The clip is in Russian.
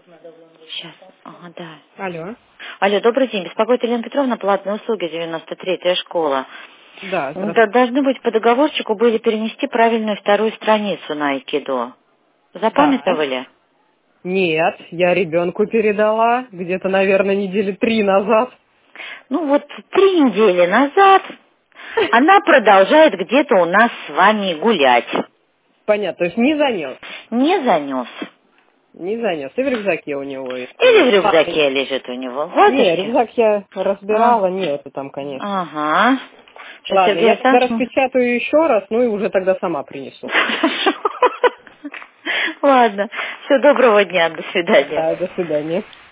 Сейчас. Ага, да. Алло. Алло, добрый день. Беспокоит Елена Петровна, платные услуги, 93-я школа. Да, здравствуйте. Должны быть по договорчику были перенести правильную вторую страницу на айкидо. Да. Запамятовали? Нет, я ребенку передала где-то, наверное, недели 3 назад. Ну вот 3 недели назад она продолжает где-то у нас с вами гулять. Понятно, то есть не занес. Не занес. Не занес. И в рюкзаке у него Или в есть. рюкзаке лежит у него. Вот и Не, все. рюкзак я разбирала, нету там, конечно. Ага. Что, Ладно, Сергей я тогда Александрович? распечатаю еще раз, ну и уже тогда сама принесу. Хорошо. Ладно. Все, доброго дня. До свидания. Да, до свидания.